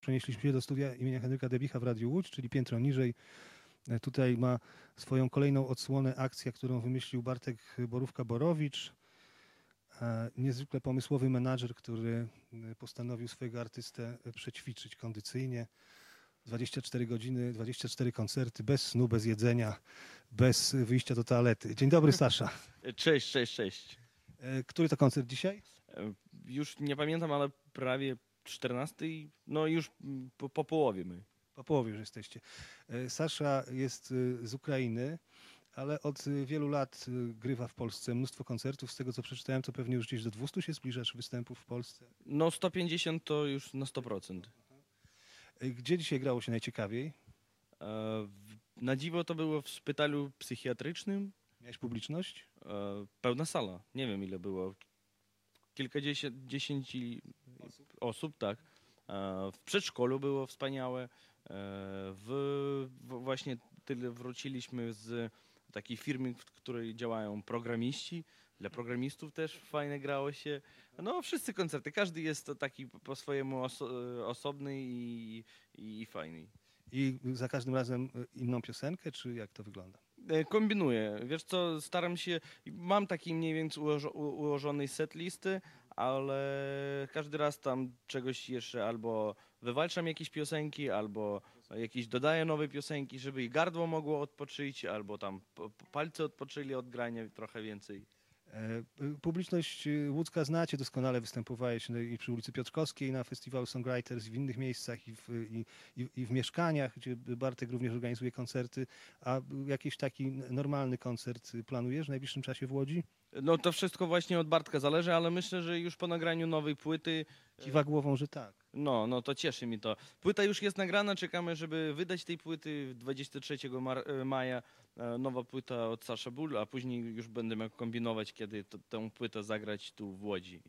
Przenieśliśmy się do studia imienia Henryka Debicha w Radiu Łódź, czyli piętro niżej. Tutaj ma swoją kolejną odsłonę akcja, którą wymyślił Bartek Borówka-Borowicz. Niezwykle pomysłowy menadżer, który postanowił swojego artystę przećwiczyć kondycyjnie. 24 godziny, 24 koncerty, bez snu, bez jedzenia, bez wyjścia do toalety. Dzień dobry, Sasza. Cześć, cześć, cześć. Który to koncert dzisiaj? Już nie pamiętam, ale prawie 14, no już po połowie my. Po połowie już jesteście. Sasza jest z Ukrainy, ale od wielu lat grywa w Polsce mnóstwo koncertów. Z tego, co przeczytałem, to pewnie już gdzieś do 200 się zbliżasz występów w Polsce. No 150 to już na 100%. Gdzie dzisiaj grało się najciekawiej? Na dziwo to było w szpitalu psychiatrycznym. Miałeś publiczność? Pełna sala. Nie wiem ile było. Kilkadziesiąt osób, tak. W przedszkolu było wspaniałe. Właśnie tyle wróciliśmy z takiej firmy, w której działają programiści. Dla programistów też fajnie grało się. No wszyscy koncerty, każdy jest to taki po swojemu osobny i fajny. I za każdym razem inną piosenkę, czy jak to wygląda? Kombinuję. Wiesz co, staram się, mam taki mniej więcej ułożony set listy, ale każdy raz tam czegoś jeszcze albo wywalczam jakieś piosenki, albo jakieś dodaję nowe piosenki, żeby i gardło mogło odpocząć, albo tam palce odpoczęli od grania trochę więcej. Publiczność łódzka znacie doskonale, występowałeś i przy ulicy Piotrkowskiej na festiwalu Songwriters, w innych miejscach i w mieszkaniach, gdzie Bartek również organizuje koncerty. A jakiś taki normalny koncert planujesz w najbliższym czasie w Łodzi? No to wszystko właśnie od Bartka zależy, ale myślę, że już po nagraniu nowej płyty... Kiwa głową, że tak. No to cieszy mi to. Płyta już jest nagrana, czekamy, żeby wydać tej płyty 23 maja. Nowa płyta od Sasha Bull, a później już będę miał kombinować, kiedy tę płytę zagrać tu w Łodzi.